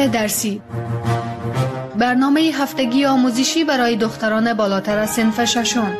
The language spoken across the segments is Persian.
درسی، برنامه هفتگی آموزشی برای دختران بالاتر از صنف ششم.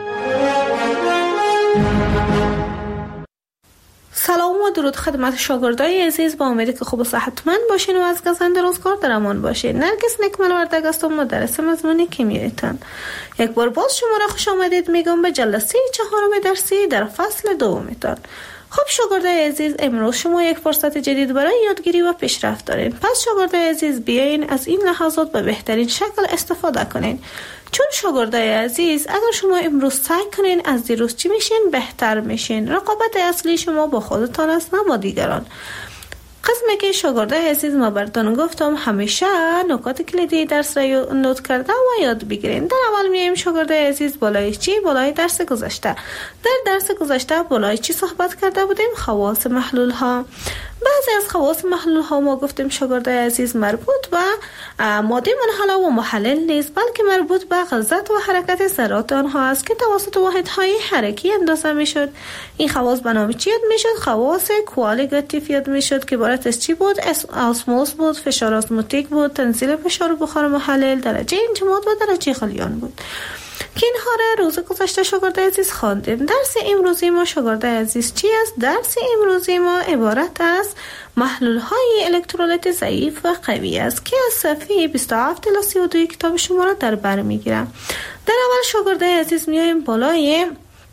سلام و درود خدمت شاگردای عزیز، با امیدی که خوب و صحتمند باشین و از گزند روزگار در امان باشین. نرگس نکمل وردگ هستم، مدرس مضمون کیمیایتان. یک بار باز شما را خوش آمدید میگم به جلسه 4 درسی در فصل 2. خب شاگردای عزیز، امروز شما یک فرصت جدید برای یادگیری و پیشرفت دارین. پس شاگردای عزیز بیاین از این لحظات به بهترین شکل استفاده کنین. چون شاگردای عزیز، اگر شما امروز سعی کنین از دیروز چی میشین بهتر میشین. رقابت اصلی شما با خودتان است، نه با دیگران. قسمی که شاگردای عزیز ما براتون گفتم، همیشه نکات کلیدی درس را نوت کرده و یاد بگیرین. در اول میایم شاگردای عزیز بالای چی؟ بالای درس گذشته. در درس گذشته بالای چی صحبت کرده بودیم؟ خواص محلول ها. بعضی از خواص محلول ها ما گفتیم شاگردای عزیز مربوط به ماده منحله و محلل نیست، بلکه مربوط به غلظت و حرکت ذرات آنها است که توسط واحدهای حرکی اندازه میشد. این خواص به نام چی یاد میشد؟ خواص کوالیگاتیو یاد میشد که عبارت از چی بود؟ اسموس بود، فشار اسموتیک بود، تنزیل فشار بخار محلل، درجه انجماد و درجه غلیان بود که اینها را روز گذشته شاگردای عزیز خواندیم. درس امروزی ما شاگردای عزیز چی است؟ درس امروزی ما عبارت از محلول های الکترولیت ضعیف و قوی است که از صفحه 27 تا 32 کتاب شما را در بر میگیرم. در اول شاگردای عزیز میایم بالای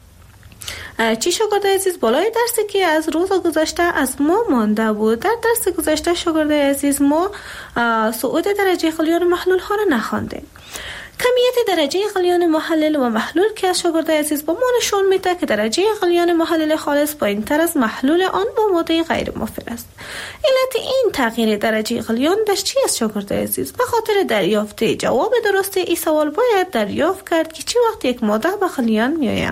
چی شاگردای عزیز؟ بالای درسی که از روز گذشته از ما مانده بود. در درس گذشته شاگردای عزیز ما صعود درجه غلیان محلول ها را نخواندیم. کمیت درجه غلیان محلل و محلول که از شاگردای عزیز با ما نشون میده که درجه غلیان محلل خالص پایین‌تر از محلول آن با ماده غیر مافعل است. علت این تغییر درجه غلیان در چی است شاگردای عزیز؟ به خاطر دریافت جواب درست این سوال باید دریافت کرد که چی وقت یک ماده به غلیان میآید.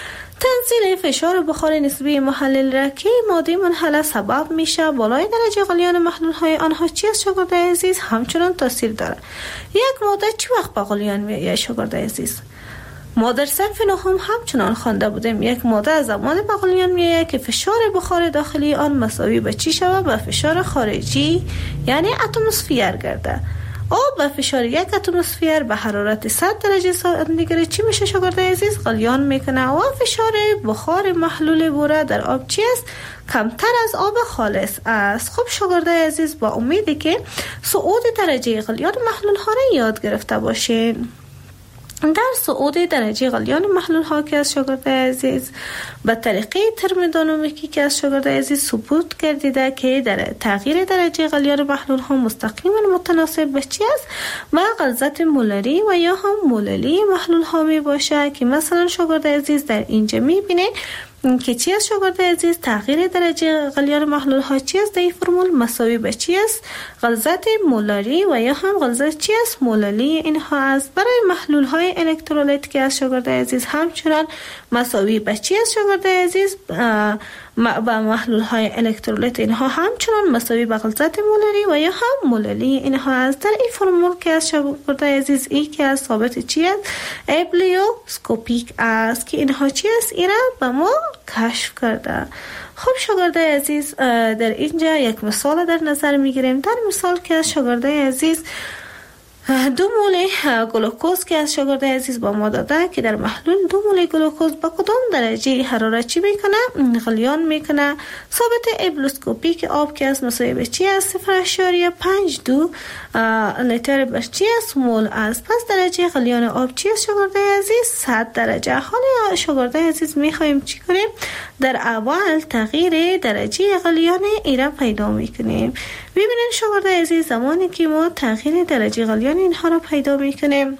تنزیل فشار بخار نسبی محلل را که ماده منحله سبب میشه بالای درجه غلیان محلول های آنها چی است شاگردای عزیز؟ همچنان تاثیر داره. یک ماده چی وقت به غلیان میآید شاگردای عزیز؟ ما در صنف 9 همچنان خوانده بودیم یک ماده زمان به غلیان میآید که فشار بخار داخلی آن مساوی به چی شود؟ به فشار خارجی، یعنی اتمسفر گرده. آب به فشار 1 اتمسفر به حرارت 100 درجه سانتیگراد چی میشه شاگردای عزیز؟ غلیان میکنه و فشار بخار محلول بوره در آب چی است؟ کمتر از آب خالص است. خب شاگردای عزیز، با امیدی که صعود درجه غلیان محلول ها را یاد گرفته باشین. در صعود درجه غلیان محلول ها که از شاگردای عزیز به طریقه ترمودینامیکی که از شاگردای عزیز ثبوت گردیده که در تغییر درجه غلیان محلول ها مستقیما متناسب به چی است؟ و غلظت مولری و یا هم موللی محلول ها می باشه که مثلا شاگردای عزیز در اینجا می بینه که چی است شاگردای عزیز؟ تغییر درجه غلیان محلول ها چی است؟ در این فرمول مساوی به چی است؟ غلظت مولری و یا هم غلظت چی است؟ موللی اینها است. برای محلول های الکترولیت که از شاگردای عزیز همچنان مساوی به چی است شاگردای عزیز؟ با محلول های الکترولیت اینها همچنان مساوی به غلظت مولری و یا هم موللی اینها است. در این فرمول که از شاگردای عزیز ای که از ثابت چی است؟ ابلیوسکوپیک است که اینها چی است؟ اینا به ما کشف کرده. خب شاگردای عزیز، در اینجا یک مثال در نظر میگیریم. در مثال که از شاگردای عزیز 2 مول گلوکوز که از شاگردای عزیز با ما داده که در محلول 2 مول گلوکوز با کدام درجه حرارت چی میکنه؟ غلیان میکنه. ثابت ابلیوسکوپیک آب که از مساوی به چی است؟ 0.52 لیتر به چی است؟ مول است. پس درجه غلیان آب چی است شاگردای عزیز؟ 100 درجه. حالا شاگردای عزیز میخوایم چی کنیم؟ در اول تغییر درجه غلیان ایره پیدا میکنیم. ببینید شاگردای عزیز، زمانی که ما تغییر درجه غلیان اینها را پیدا میکنیم،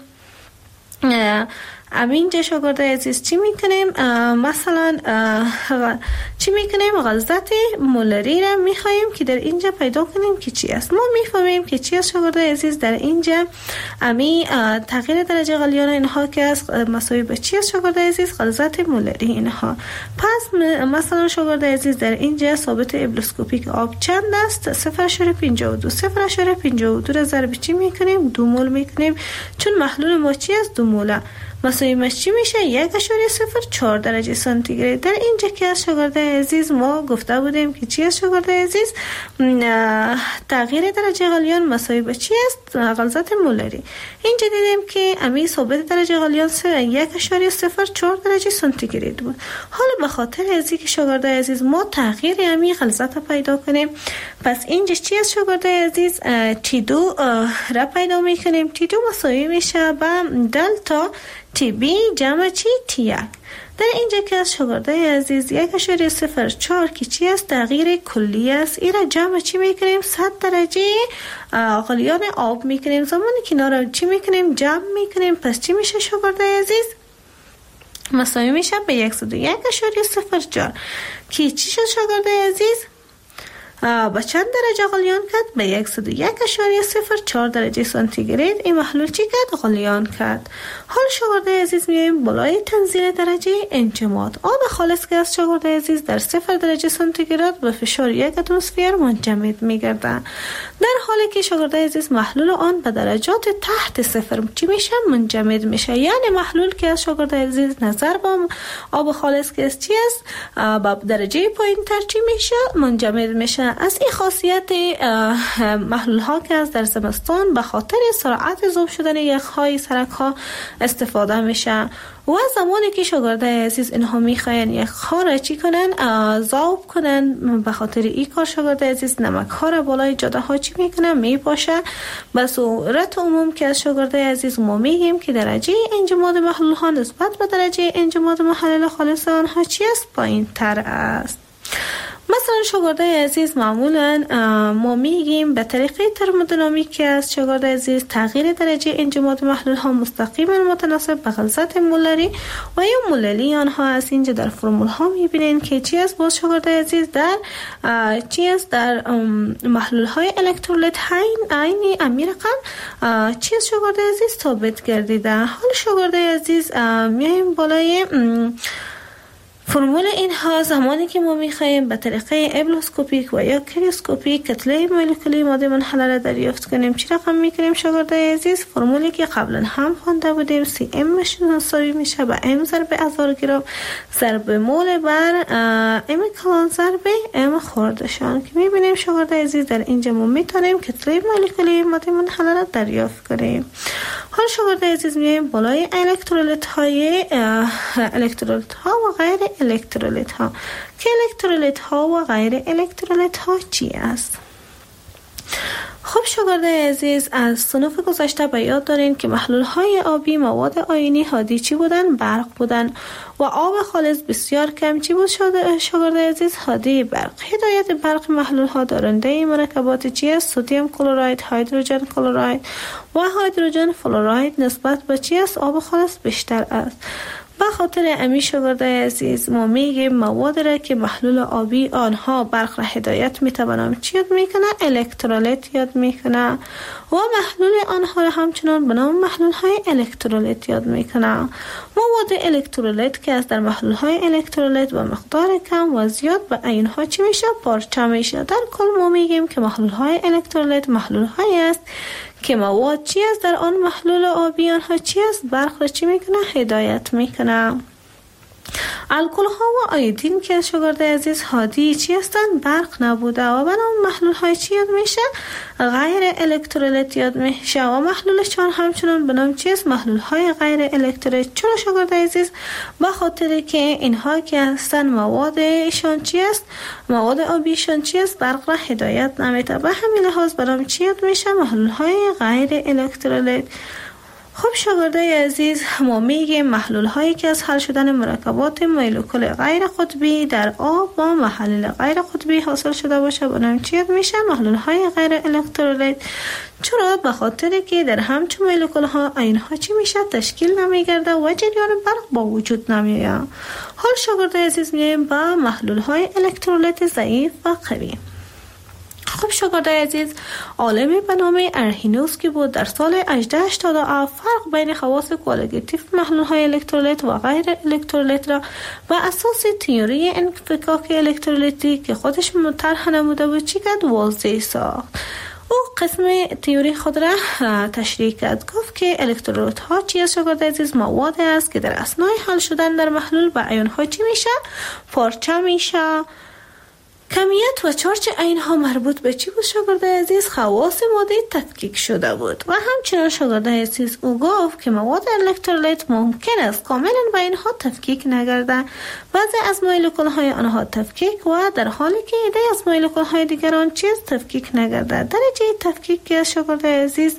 اینجا شاگردای عزیز چی میکنیم؟ مثلا چی میکنیم؟ غلظت مولری را میخوایم که در اینجا پیدا کنیم که چی است. ما میفهمیم که چی است شاگردای عزیز. در اینجا تغییر درجه غلیان اینها که است مساوی به چی است شاگردای عزیز؟ غلظت مولری اینها. پس مثلا شاگردای عزیز در اینجا ثابت ابلیوسکوپیک آب چند است؟ 0.52. 0.52 را ضرب چی میکنیم؟ 2 مول میکنیم، چون محلول ما چی است؟ 2 موله. مساویش چی میشه؟ 1.04 درجه سانتیگراد. در اینجا که از شاگرد عزیز ما گفته بودیم که چی است شاگرد عزیز؟ تغییر درجه غلیان مساوی به چی است؟ غلظت مولری. اینجا دیدیم که امی ثابت درجه غلیان 1.04 درجه سانتیگراد بود. حالا به خاطر ازی که شاگرد عزیز ما تغییر امی غلظت پیدا کنیم، پس اینجا چی است شاگرد عزیز؟ T2 را پیدا میکنیم. T2 مساوی میشه به دلتا تی بی جمع چی؟ T1. در اینجا که از شاگرده عزیز 1.04 که چی است؟ تغییر کلی است. این را جمع چی میکنیم؟ 100 درجه غلیان آب میکنیم. زمانی که اینا را چی میکنیم؟ جمع میکنیم. پس چی میشه شاگرده عزیز؟ مساوی میشه به 101.04 که چی شد شاگرده عزیز؟ با چند درجه غلیان کرد؟ به 101.04 درجه سانتیگراد این محلول چی کرد؟ غلیان کرد. حال شاگرد عزیز میایم بالای تنزیل درجه انجماد. آب خالص که از شاگرد عزیز در 0 درجه سانتیگراد به فشار 1 اتمسفر منجمد میگردند. در حالی که شاگرد عزیز محلول آن به درجات تحت 0 چی میشه؟ منجمد میشه. یعنی محلول که از شاگرد عزیز نظر با آب خالص که از چی است؟ با درجه پایین تر چی میشه؟ منجمد میشه. از این خاصیت محلول ها که از در زمستان به خاطر سرعت ذوب شدن یخهای سرک ها استفاده میشه و زمانی که شاگرد عزیز اینها میخواین یخها را چی کنن؟ ذوب کنن. به خاطر این کار شاگرد عزیز نمک ها را بالای جاده ها چی میکنن؟ میپاشه. به صورت عموم که از شاگرد عزیز ما میگیم که درجه انجماد محلول ها نسبت به درجه انجماد محلول خالص آنها چی است؟ پایین تر است. مثلا شاگرد عزیز معمولا ما میگیم به طریقه ترمودینامیک که از شاگرد عزیز تغییر درجه انجماد محلول ها مستقیما متناسب به غلظت مولری و یا موللی آنها است. اینجا در فرمول ها میبینین که چی است باز شاگرد عزیز در چی است در محلول های الکترولیت عینی امی رقم چی است شاگرد عزیز ثابت گردیده. حال شاگرد عزیز میایم بالای فرمول اینها زمانی که ما میخوایم به طریقه ابلوسکوپیک و یا کریوسکوپیک کتله مولکولی ماده منحله را دریافت کنیم چی رقم میکنیم شاگرد عزیز؟ فرمولی که قبلا هم خوانده بودیم سی ام مساوی میشه به ام ضرب 1000 گرم ضرب مول بر ام کلان ضرب ام خوردشان که میبینیم شاگرد عزیز در اینجا ما میتونیم کتله مولکولی ماده منحله را دریافت کنیم. حال شاگرد عزیز میایم بالای الکترولیت ها و غیر الکترولیت ها که الکترولیت ها و غیر الکترولیت ها چی است؟ خب شاگرد عزیز از صنف گذشته به یاد دارین که محلول های آبی مواد آیونی هادی چی بودن؟ برق بودن و آب خالص بسیار کم چی بود شاگرد عزیز؟ هادی برق. هدایت برق محلول ها دارنده مرکبات چی است؟ سدیم کلراید، هیدروژن کلراید و هیدروژن فلوراید نسبت به چی است؟ آب خالص بیشتر است. به خاطر امی شاگرد عزیز ما میگیم مواد را که محلول آبی آنها برق را هدایت میتوانم چی یاد میکنه؟ الکترولیت یاد میکنه و محلول آنها را همچنان به نام محلول های الکترولیت یاد میکنه. مواد الکترولیت که از در محلول های الکترولیت و مقدار کم و زیاد به اینها چی میشه؟ پارچه میشه. در کل ما میگیم که محلول های الکترولیت محلول های است که مواد چی است در آن محلول آبی آنها چی است؟ برق را چی میکنه؟ هدایت میکنه. الکل ها و آیودین که شاگرد عزیز هادی چی هستند؟ برق نبوده و به نام محلول های چی یاد میشه؟ غیر الکترولیت یاد میشه و محلولشان همچنان به نام چی است؟ محلول های غیر الکترولیت. چرا شاگرد عزیز؟ به خاطر که اینها که هستن موادشان چی است؟ مواد آبیشان چی است؟ برق را هدایت نمیده. به همین لحاظ به نام چی یاد میشه؟ محلول های غیر الکترولیت. خب شاگردای عزیز ما میگیم محلول هایی که از حل شدن مرکبات مولکول غیر قطبی در آب با محلول غیر قطبی حاصل شده باشه به نام چی میشه؟ محلول های غیر الکترولیت. چرا؟ به خاطر که در همچون مولکول ها اینها چی میشه؟ تشکیل نمیگرده و جریان برق با وجود نمیاد. حال شاگردای عزیز میگیم با محلول های الکترولیت ضعیف و قوی. خب شاگرد عزیز عالمی به نام ارهینوس که بود در سال 1887 فرق بین خواص کوالیتیو محلول های الکترولیت و غیر الکترولیت را بر اساس تئوری انفکاک الکترولیتی که خودش طرح نموده بود چی کرد؟ واضح ساخت. او قسم تئوری خود را تشریح کرد. گفت که الکترودها چی است شاگرد عزیز؟ مواد است که در اثنای حل شدن در محلول به ایون ها چی میشه؟ پارچه میشه. کمیت و چارج اینها مربوط به چی بود شاگرد عزیز؟ خواص ماده تفکیک شده بود. و همچنان شاگرد عزیز او گفت که مواد الکترولیت ممکن است کاملا به اینها تفکیک نگردد. بعضی از مولکول های آنها تفکیک و در حالی که ایده از مولکول های دیگران چیز تفکیک نگردد. درجه تفکیک که شاگرد عزیز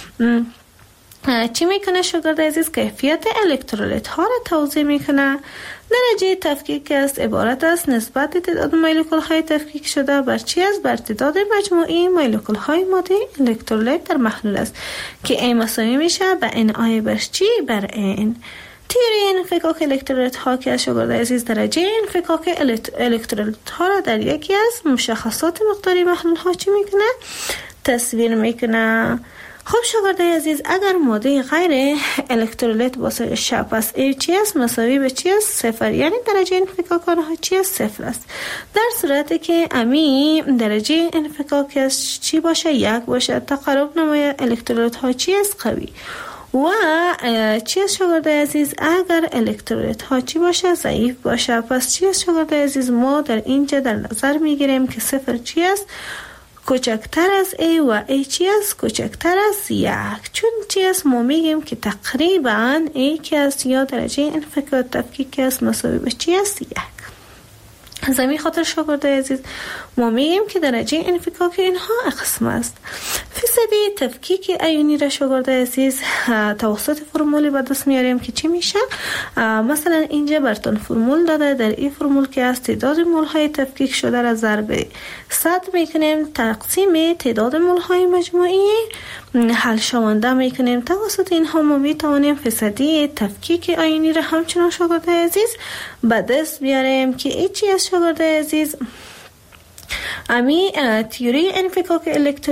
چی میکنه شاگرد عزیز؟ کیفیت الکترولیت ها را توضیح میکنه. درجه تفکیک است عبارت است نسبت تعداد مولکول های تفکیک شده بر چی است؟ بر تعداد مجموعی مولکول های ماده الکترولیت در محلول است که ای مساوی میشه به ان آی بر چی؟ بر ان. تئوری انفکاک الکترولیت ها که شاگرد عزیز درجه انفکاک الکترولیت ها را در یکی از مشخصات مقداری محلول ها چی میکنه؟ تصویر میکنه. خب شاگرد عزیز اگر ماده غیر الکترولیت باشه پس ای چی است؟ مساوی به چی است؟ صفر. یعنی درجه انفکاک آنها چی است؟ صفر است. در صورتی که امی درجه انفکاکش چی باشه؟ یک باشه. تقارب نمای الکترولیت ها چی است؟ قوی. و چی است شاگرد عزیز؟ اگر الکترولیت ها چی باشه؟ ضعیف باشه. پس چی است شاگرد عزیز؟ ما در اینجا در نظر میگیریم که صفر چی است؟ کوچکتر از ای و ای چی است؟ کوچکتر از یک. چون چی است؟ ما میگیم که تقریبا ای که است یا درجه انفکاک تفکیک است مساوی به چی است؟ یک. از همین خاطر شاگرد عزیز ما میگیم که درجه انفکاک اینها قسم است. فیصدی تفکیک ایونی را شاگرد عزیز توسط فرمولی به دست میاریم که چی میشه؟ مثلا اینجا براتون فرمول داده. در این فرمول که از تعداد مول های تفکیک شده را ضرب 100 میکنیم تقسیم تعداد مول های مجموعی حل شونده میکنیم. توسط اینها ما میتوانیم فیصدی تفکیک ایونی را همچنان شاگرد عزیز به دست بیاریم که ای چی از شاگرد عزیز؟ امی تئوری انفکاک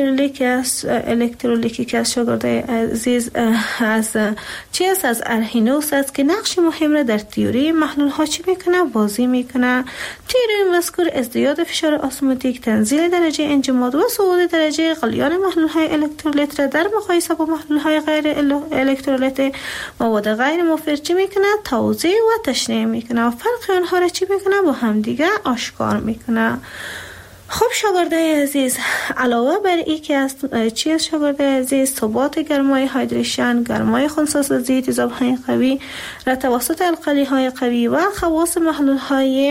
الکترولیکی که از شاگرد عزیز از چی است؟ از ارهینوس است که نقش مهم را در تئوری محلول ها چی میکنه؟ بازی میکنه. تئوری مذکور ازدیاد فشار اسموتیک، تنزیل درجه انجماد و صعود درجه غلیان محلول های الکترولیت را در مقایسه با محلول های غیر الکترولیت مواد غیر مفر چی میکنه؟ توضیح و تشریح میکنه و فرق آنها را چی میکنه؟ با همدیگه آشکار میکنه. خب شاگرد عزیز علاوه بر این که از چی است شاگرد عزیز؟ ثبات گرمای هایدریشن، گرمای خنثی‌سازی تیزاب های قوی را توسط القلی های قوی و خواص محلول های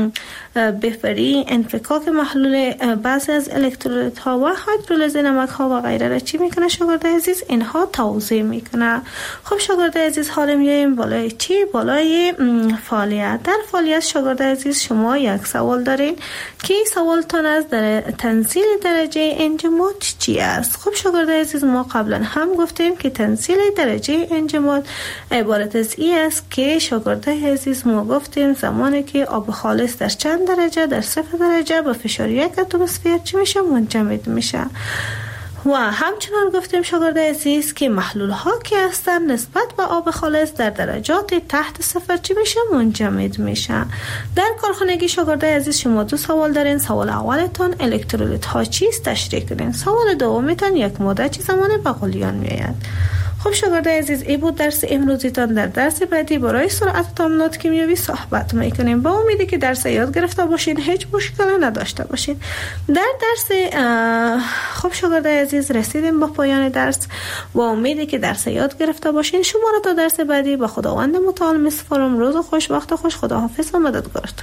بفری، انفکاک محلول بعضی از الکترولیت ها و هیدرولیز نمک ها و غیره را چی میکنه شاگرد عزیز؟ اینها توضیح میکنه. خب شاگرد عزیز حالا میایم بالای چی؟ بالای فعالیت. در فعالیت شاگرد عزیز شما یک سوال دارین که سوالتان از در تنزیل درجه انجماد چی است؟ خب شاگرد عزیز ما قبلا هم گفتیم که تنزیل درجه انجماد عبارت از این است که شاگرد عزیز ما گفتیم زمانی که آب خالص در چند درجه؟ در 0 درجه با فشار 1 اتمسفر چی میشه؟ منجمد میشه. و همچنان گفتیم شاگرد عزیز که محلول ها که هستن نسبت به آب خالص در درجات تحت 0 چی میشه؟ منجمد میشه. در کارخانگی شاگرد عزیز شما دو سوال دارین. سوال اولتون الکترولیت ها چیست؟ تشریح کنین. سوال دومتون یک ماده چی زمان به غلیان میآید. خب شاگرد عزیز این بود درس امروزیتان. در درس بعدی برای سرعت تعاملات کیمیایی صحبت میکنیم. با امیدی که درس یاد گرفته باشین، هیچ مشکلی نداشته باشین. در درس خب شاگرد عزیز رسیدیم با پایان درس. با امیدی که درس یاد گرفته باشین. شما را تا درس بعدی با خداوند متعال میسپارم. روز خوش، وقت خوش. خداحافظ و مددگارتان.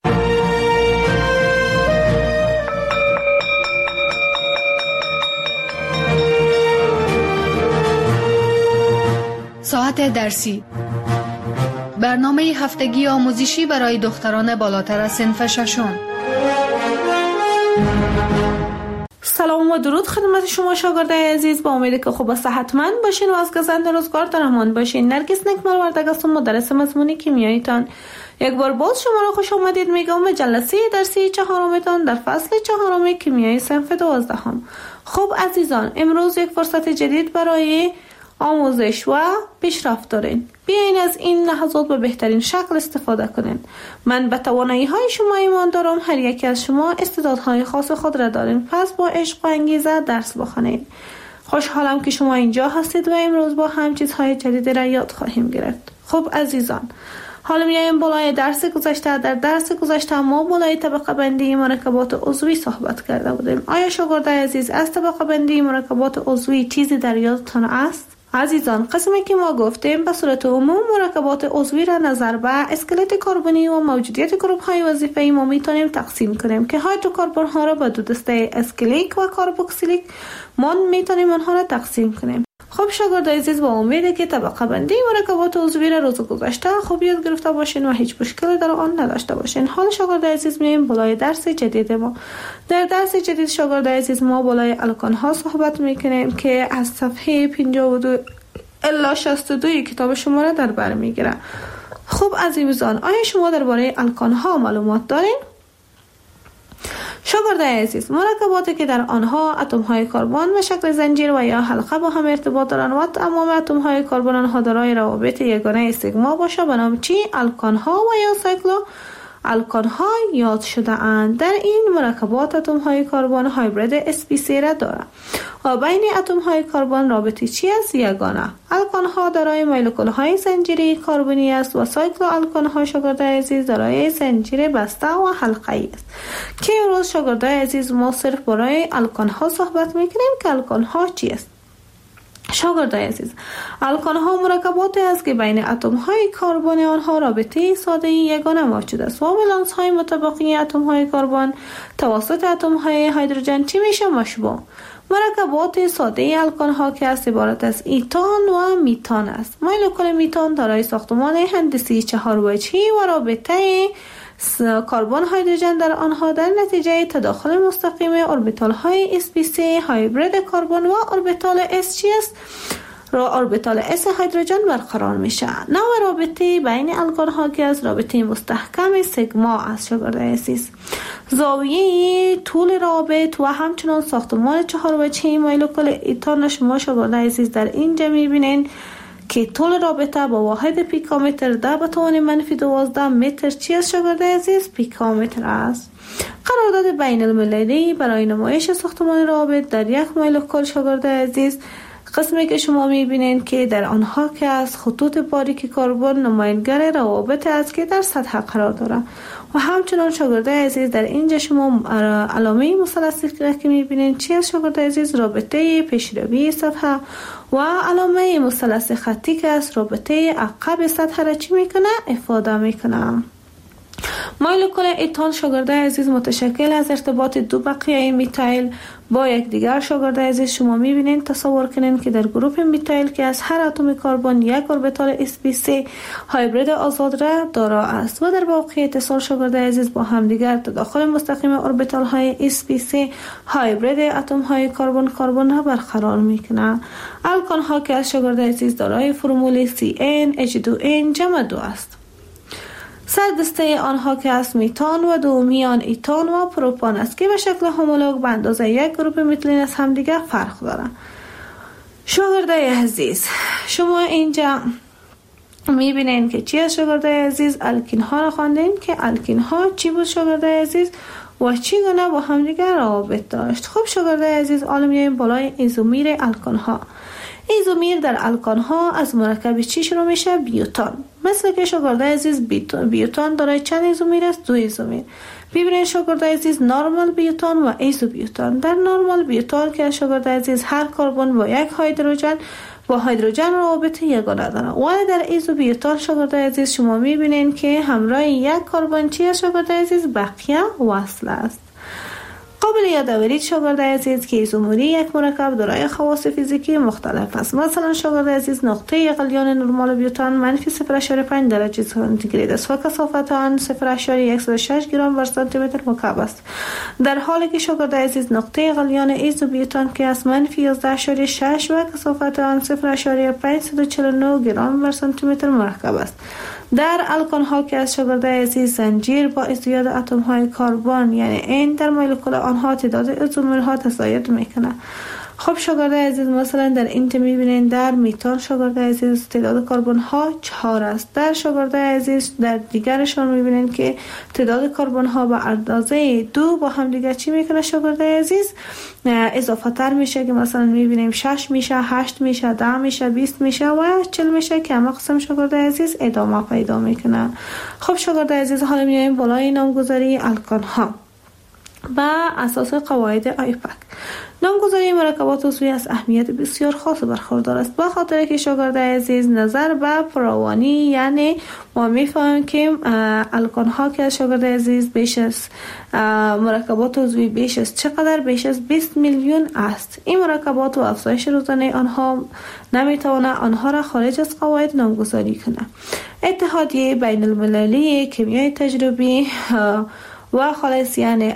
ساعت درسی، برنامه هفتگی آموزشی برای دختران بالاتر از صنف ششم. سلام و درود خدمت شما شاگرد عزیز. با امیدی که خوب و صحتمند باشین و از گزند روزگار در امان باشین. نرگس نکمل وردگ هستم، مدرس مضمون کیمیاییتان. یک بار باز شما را خوش آمدید میگم به جلسه درسی چهارمتان در فصل چهارم کیمیای صنف 12. خب عزیزان، امروز یک فرصت جدید برای آموزش و پیشرفت دارین. بیاین از این لحظات به بهترین شکل استفاده کنین. من به توانایی های شما ایمان دارم. هر یکی از شما استعدادهای خاص خود را دارین، پس با عشق و انگیزه درس بخونید. خوشحالم که شما اینجا هستید و امروز با هم چیزهای جدید را یاد خواهیم گرفت. خب عزیزان، حالا میایم بالای درس گذشته. در درس گذشته ما بالای طبقه بندی مرکبات عضوی صحبت کرده بودیم. آیا شاگرد عزیز از طبقه بندی مرکبات عضوی چیزی در یادتان است؟ عزیزان، قسمی که ما گفتیم به صورت عموم مرکبات عضوی را نظر به اسکلت کربنی و موجودیت گروپ های وظیفه‌ای ما میتونیم تقسیم کنیم که هیدروکربن ها را به دو دسته اسکلیک و کاربوکسیلیک ما میتونیم آنها را تقسیم کنیم. خب شاگرد عزیز، با امیده که طبقه بندی مرکبات عضوی را روز گذشته خوب یاد گرفته باشین و هیچ مشکلی در آن نداشته باشین. حال شاگرد عزیز میایم بالای درس جدید ما. در درس جدید شاگرد عزیز ما بالای الکان ها صحبت میکنیم که از صفحه 52 الی 62 کتاب شما را در بر میگیره. خب عزیزان، آیا شما درباره الکان ها معلومات دارین؟ شاگرد عزیز، مرکباتی که در آنها اتم های کربن به شکل زنجیر و یا حلقه با هم ارتباط دارند و تمام اتم های کربن آنها دارای روابط یگانه سیگما باشه به نام چی؟ الکان ها و یا سایکلو الکان ها یاد شده اند. در این مرکبات اتم های کربن هایبرید sp3 را دارند و بین اتم های کربن رابطه چی است؟ یگانه. الکان ها دارای مولکول های زنجیری کربنی است و سایکلو الکان ها شاگرد عزیز دارای زنجیر بسته و حلقه‌ای است که امروز شاگرد عزیز ما صرف برای الکان ها صحبت میکنیم که الکان ها چی است. شاگرد عزیز، الکان ها مرکباتی است که بین اتم های کربن آنها رابطه ساده یگانه موجود است و ولانس های مطابقی اتم های کربن توسط اتم های هیدروژن چی میشه؟ مشبوع. مرکبات ساده الکان ها که است عبارت از ایتان و میتان است. مولکول میتان دارای ساختمان هندسی 4 وجهی و رابطه کربن هیدروژن در آنها در نتیجه تداخل مستقیم اوربیتال های sp3 هایبرید کربن و اوربیتال s چی است؟ اوربیتال s هیدروژن برقرار میشه. نوع رابطه بین الکان ها که از رابطه مستحکم سیگما است. شاگرد عزیز، زاویه طول رابط و همچنان ساختمان 4 وجهی مولکول ایتان شما شاگرد عزیز در اینجا میبینین که طول رابطه با واحد پیکومتر ده به توان -12 متر چی است شاگرد عزیز؟ پیکومتر است. قرارداد بین المللی برای نمایش ساختمان رابط در یک مولکول شاگرد عزیز قسمی که شما میبینین که در آنها که از خطوط باریک کربن نمایانگر روابط است که در سطح قرار دارند و همچنان شاگرد عزیز در اینجا شما علامه مثلثی که میبینین چی است شاگرد عزیز؟ رابطه پیشروی سطح و علامه مثلث خطی که است رابطه عقب سطح را چی میکنه؟ افاده میکنه. مولکول ایتان شاگرد عزیز متشکل از ارتباط دو بقیه میتایل با یکدیگر شاگرد عزیز شما میبینین. تصور کنین که در گروپ میتایل که از هر اتم کربن یک اوربیتال sp3 هایبرید آزاد را دارا است و در واقع اتصال شاگرد عزیز با همدیگر تداخل مستقیم اوربیتال های sp3 هایبرید اتم های کربن را برقرار میکنه. الکان ها که از شاگرد عزیز دارای فرمول CnH2n جمع 2 است. سردسته آنها که از میتان و دومیان ایتان و پروپان است که به شکل هومولوگ به اندازه یک گروپ میتیلین از همدیگر فرق دارند. شاگرد عزیز، شما اینجا میبینین که چی از شاگرد عزیز؟ الکین ها را خواندین که الکین ها چی بود شاگرد عزیز و چی گونه با همدیگر روابط داشت. خب شاگرد عزیز، حالا میایم بالای ایزومیر الکان ها. ایزومیر در الکان ها از مرکب چی شروع میشه؟ بیوتان. مثل که شاگرد عزیز بیوتان دارای چند ایزومیر است؟ 2 ایزومیر. ببینید شاگرد عزیز، نورمال بیوتان و ایزو بیوتان. در نورمال بیوتان که شاگرد عزیز هر کربن با یک هیدروژن رابطه یگانه دارند و در ایزو بیوتان شاگرد عزیز شما میبینید که همراه یک کربن چی است شاگرد عزیز؟ بقیه وصل است. قابل یادآوری شاگرد عزیز که ایزومری یک مرکب دارای خواص فیزیکی مختلف است. مثلا شاگرد عزیز نقطه غلیان نرمال بیوتان -0.5 درجه سانتیگراد است و کثافت آن 0.106 گرم بر سانتی متر مکعب است، در حالی که شاگرد عزیز نقطه غلیان ایزو بیوتان که است -11.6 و کثافت آن 0.549 گرم بر سانتی متر مرکب است. در الکان ها که از شاگرد عزیز زنجیر با ازدیاد اتم های کربن یعنی N در مولکول آنها تعداد ایزومرها تزاید میکنه. خب شاگرده عزیز، مثلا در این میبینین در میتان شاگرده عزیز تعداد کربن ها 4 است. در شاگرده عزیز در دیگرشان میبینین که تعداد کربن ها به اندازه 2 با هم دیگه چی میکنه شاگرده عزیز؟ اضافه تر میشه که مثلا میبینیم 6 میشه، 8 میشه، 10 میشه، 20 میشه و 40 میشه که همه قسم شاگرده عزیز ادامه پیدا میکنه. خب شاگرده عزیز، حالا میایم بالای نامگذاری الکان ها با اساس قواعد آیپک. نامگذاری مرکبات عضوی از اهمیت بسیار خاص برخوردار است، به خاطر که شاگرد عزیز نظر به فراوانی، یعنی ما میفهمیم که الکان ها که از شاگرد عزیز بیش از مرکبات عضوی بیش از چقدر؟ بیش از 20 میلیون است. این مرکبات و افزایش روزانه آنها نمیتواند آنها را خارج از قواعد نامگذاری کنه. اتحادیه بین المللی کیمیای تجربی و خالص یعنی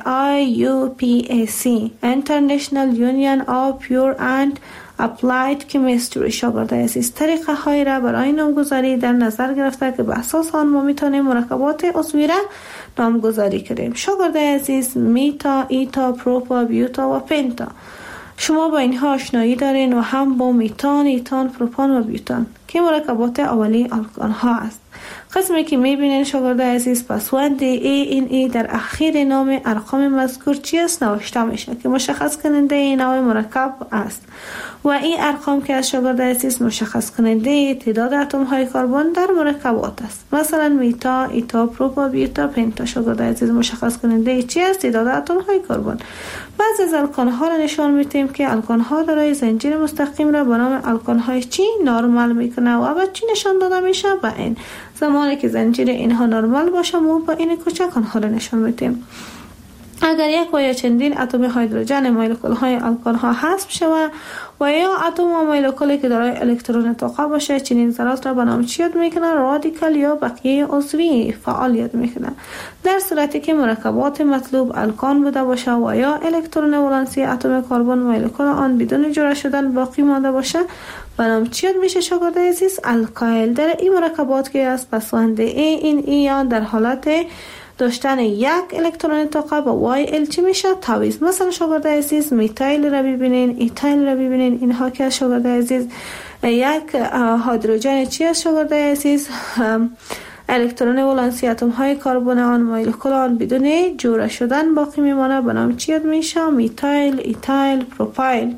IUPAC International Union of Pure and Applied Chemistry شاگرده عزیز طریقه های را برای نامگذاری در نظر گرفته که به اساس آن ما میتونیم مرکبات عضوی را نامگذاری کنیم. شاگرده عزیز، میتا، ایتا، پروپا، بیوتا و پنتا، شما با اینها آشنایی دارین و هم با میتان، ایتان، پروپان و بیوتان که مرکبات اولیه الکان ها است. قسمی که میبینین شاگرده عزیز پسوند ای در اخیر نام ارقام مذکور چی است نوشته میشه که مشخص کننده نوع مرکب است و این ارقام که از شاگرده عزیز مشخص کننده تعداد اتم های کربن در مرکبات است. مثلا میتا، ایتا، پروپا، بیوتا، پنتا شاگرده عزیز مشخص کننده چی است؟ تعداد اتم های کربن. بعضی از الکان ها را نشان میدیم که الکان ها دارای زنجیر مستقیم را به نام الکان های چی نرمال میکنه و بعد چی نشان داده میشه؟ با این زمانی که زنجیر اینها نرمال باشه ما با این کوچک آنها را نشان میدیم. اگر یک و یا چندین اتم هیدروژن مولکول های الکان ها حذف شود و یا اتم و مولکولی که دارای الکترون طاقه باشه، چنین ذرات را به نام چی یاد میکنه؟ رادیکال یا بقیه عضوی فعال یاد میکنه. در صورتی که مرکبات مطلوب الکان بوده باشه و یا الکترون ولانسی اتم کربن مولکول آن بدون جوړه شدن باقی مانده باشه به نام چی یاد میشه شاگرده عزیز؟ الکایل. در این مرکبات که از پسوند یا در حالت داشتن یک الکترون طاقه با وای ال چی میشه؟ تعویض. مثلا شاگرده عزیز میتایل را ببینین، ایتایل را ببینین، اینها که از شاگرده عزیز یک هیدروژن چی است شاگرده عزیز؟ الکترون ولانسی اتم های کربن آن مولکول آن بدون جوړه شدن باقی میمانه به نام چی یاد میشه؟ میتایل، ایتایل، پروپایل.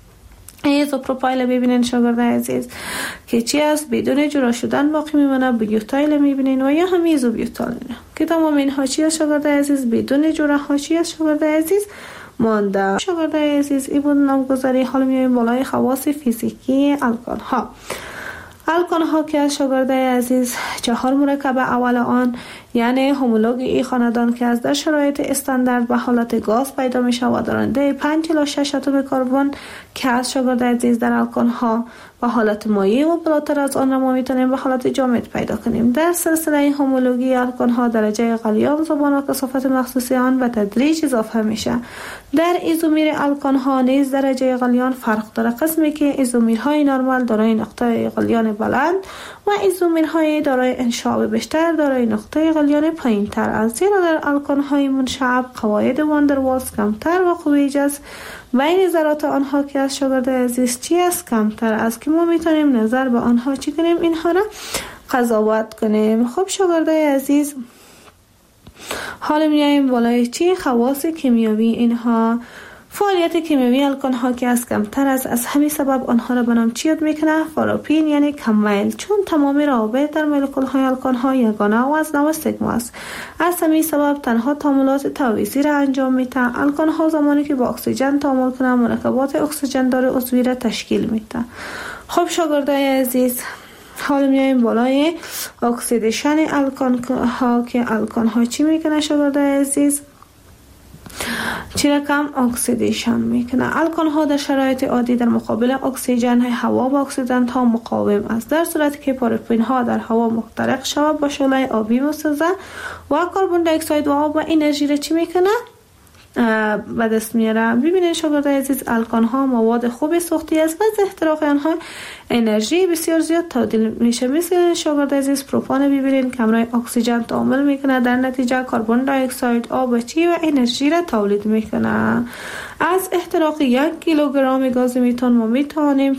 ایزوپروپایل ببینین شاگرده عزیز که چی است؟ بدون جوړه شدن باقی میمانه. بیوتایل میبینین و یا هم ایزوبیوتایل که تمام اینها چی است شاگرده عزیز؟ بدون جوړه ها چی است شاگرده عزیز؟ مانده. شاگرده عزیز این بود نامگذاری. حالا میایم بالای خواص فیزیکی الکان ها. الکان ها که از شاگرده عزیز 4 مرکب اول آن یعنی هومولوگ ای خاندان که از در شرایط استاندارد به حالت گاز پیدا می شود دارنده 5 الی 6 اتم کربن که از شاگرده عزیز در الکان ها به حالت مایع و بالاتر از آن را ما میتونیم به حالت جامد پیدا کنیم. در سلسله هومولوژی الکان ها درجه غلیان زبان و کثافت مخصوصی آن به تدریج اضافه میشه. در ایزومیر الکان ها نیز درجه غلیان فرق داره، قسمی که ایزومیرهای نرمال دارای نقطه غلیان بلند و ایزومیرهای دارای انشعاب بیشتر دارای نقطه غلیان پایین تر است. زیرا در الکان های منشعب قواعد واندروالز کمتر و قوی جذب بین ذرات آنها که از شاگرده عزیز چی است کمتر است که ما میتونیم نظر به آنها چی کنیم؟ اینها را قضاوت کنیم. خب شاگرده عزیز حالا میایم بالای چی؟ خواص کیمیایی اینها. فعالیت کیمیایی الکان ها که از کمتر است، از همین سبب آنها را به نام چی یاد میکنه؟ فاروپین یعنی کم میل، چون تمام روابط در مولکول های الکان ها یگانه و از نوع سیگما است. از همین سبب تنها تعاملات تعویضی را انجام میده. الکان ها زمانی که با اکسیژن تعامل کنند مرکبات اکسیژن دار عضوی را تشکیل میده. خب شاگردای عزیز حالا میایم بالای اکسیدیشن الکان ها که الکان ها چی میکنه شاگردای عزیز؟ چی رقم اکسیدیشن میکنه. الکان ها در شرایط عادی در مقابل اکسیژن هوا و اکسیدنت ها مقاوم است. در صورتی که پاروپین ها در هوا محترق شود با شعله آبی میسازه و کربن دی اکساید و آب و انرژی را چی میکنه؟ به دست میاره. ببینید شاگردای عزیز، الکان ها مواد خوب سوختی است و از احتراق آنها انرژی بسیار زیاد تولید میشه. مثل شاگردای عزیز پروپان ببینید کمرای اکسیژن تعامل میکنه، در نتیجه کربن دی اکساید، آب چی و انرژی را تولید میکنه. از احتراق 1 کیلوگرم گاز میتان ما میتونیم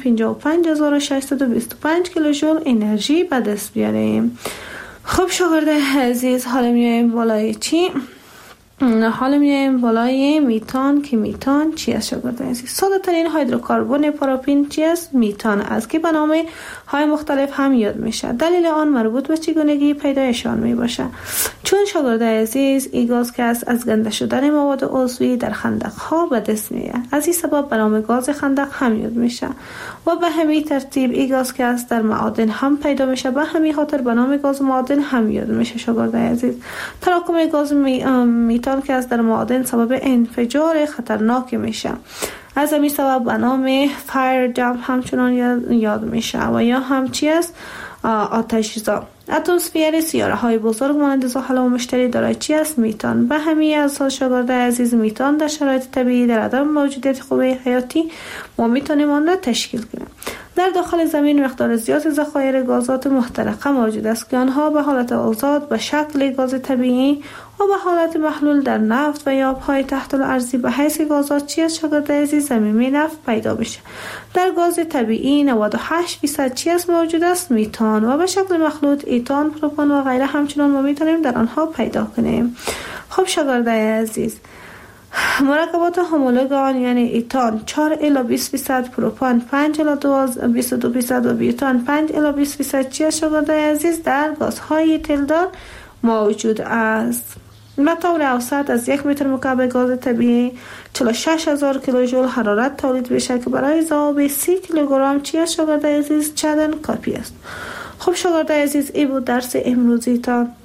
55625 کیلوژول انرژی به دست بیاریم. خب شاگردای عزیز، حالا میایم بالای چی؟ حالا میایم بالای میتان که میتان چی است شاگردان عزیز؟ ساده ترین هیدروکربن پاراپین چی است؟ میتان است که به نام های مختلف هم یاد میشه. دلیل آن مربوط به چگونگی پیدایشان می باشه. چون شاگردان عزیز این گاز که است از گنده شدن مواد عضوی در خندق ها به دست میاد، از این سبب به نام گاز خندق هم یاد میشه و به همین ترتیب این گاز که است در معادن هم پیدا میشه، به همین خاطر به نام گاز معادن هم یاد میشه. شاگردان عزیز، تراکم گاز میتان که از در معادن سبب انفجار خطرناک میشه، از همین سبب به نام فایر جمپ همچنان یاد میشه و یا هم چی است؟ آتش‌زا. اتمسفر سیاره های بزرگ مانند زحل و مشتری دارای چی است؟ میتان. به همین اساس شاگردان عزیز، میتان در شرایط طبیعی در عدم موجودیت خوبه حیاتی ما میتونیم آن را تشکیل کنیم. در داخل زمین مقدار زیاد ذخایر گازات محترقه موجود است که آنها به حالت آزاد به شکل گاز طبیعی و به حالت محلول در نفت و یا آبهای تحت الارضی به حیث گازات چی است شاگردان عزیز؟ زمینی نفت پیدا میشه. در گاز طبیعی 98% چی است موجود است؟ میتان و به شکل مخلوط ایتان، پروپان و غیره همچنان ما میتونیم در آنها پیدا کنیم. خب شاگردان عزیز، مرکبات همولوگ آن یعنی ایتان 4 الی 20%، پروپان 5 الی 22% و بیوتان 5 الی 20% چی است شاگردان عزیز؟ در گازهای تلدار موجود است. به طور اوسط از 1 متر مکعب گاز طبیعی 46000 کیلوژول حرارت تولید میشه که برای ذوب 30 کیلوگرم چی است شاگردان عزیز؟ چندان کافی است. خب شاگردان عزیز، این بود درس امروزی.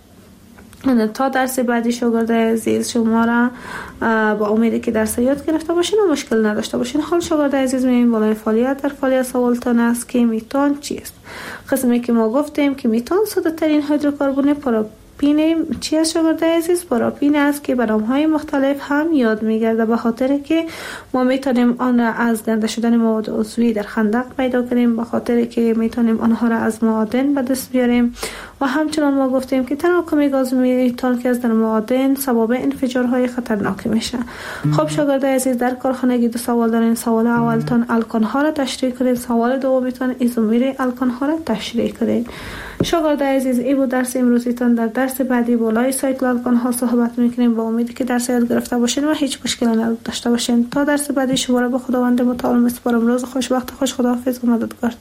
تا درس بعدی شاگردان عزیز شما را با امیدی که درس یاد گرفته باشین و مشکل نداشته باشین. حال شاگردان عزیز می‌بینیم بالای فعالیت در فعالیت سوالتان است که میتان چیست؟ قسمی که ما گفتیم که میتان ساده ترین هیدروکربن پاراپین چی است شاگردان عزیز؟ پاراپین است که به نام‌های مختلف هم یاد می‌گرده، به خاطر که ما میتونیم آن را از گنده شدن مواد عضوی در خندق پیدا کنیم، به خاطر که میتونیم آنها را از معادن به دست بیاریم و همچنان ما گفتیم که تراکم گاز میتان که از در معادن سبب انفجارهای خطرناک میشه. خب شاگردان عزیز، در کارخانگی 2 سوال دارین. سوال اولتان الکان ها را تشریح کنید، سوال دومیتان ایزومر الکان ها را تشریح کنید. شاگردان عزیز، این بود درس امروزیتان. در درس بعدی بالای سایکل الکان ها صحبت میکنیم. با امیدی که درس یاد گرفته باشین و هیچ مشکلی نداشته باشین. تا درس بعدی شما را به خداوند متعال میسپارم. روز خوش، وقت خوش، خداحافظ و مددگار.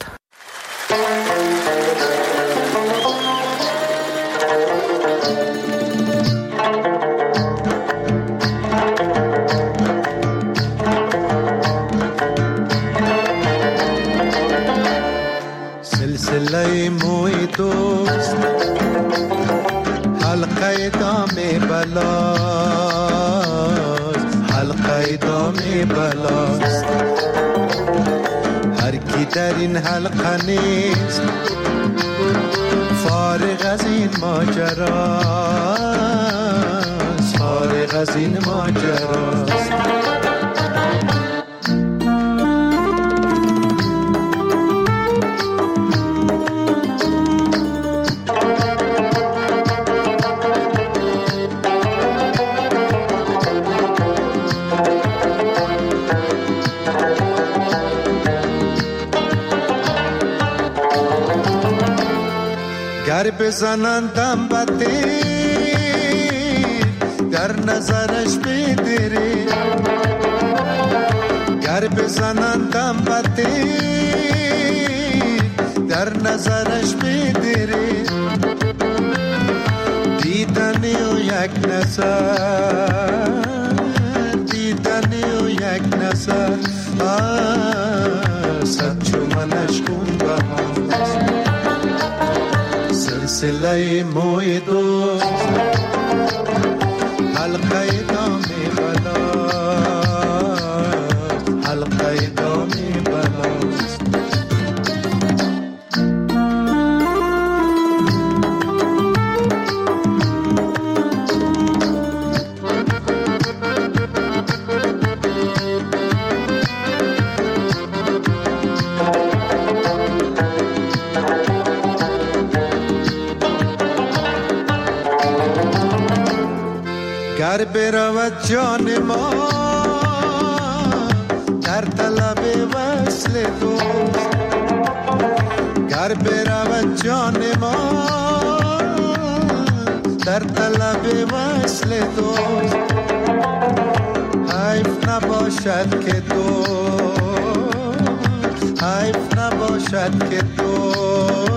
سلسله موی دوست حلقه دام بلاست، حلقه دام بلاست. هر کی در این حلقه نیست فارغ از این ماجراست، فارغ از این ماجراست. گر بزنندم بده گر نظرش بدره، گر بزنندم بده در نظرش بدره. دیدنی و یک نظر، دیدنی و یک نظر صد چومنش کن بهاست. سلسله موی دوست حلقه دام بلاست، حلقه دام بلاست. گر برود جان ما در طلب وصل دوست، گر برود جان ما در طلب وصل دوست، حیف نباشد که دوست، حیف نباشد که دوست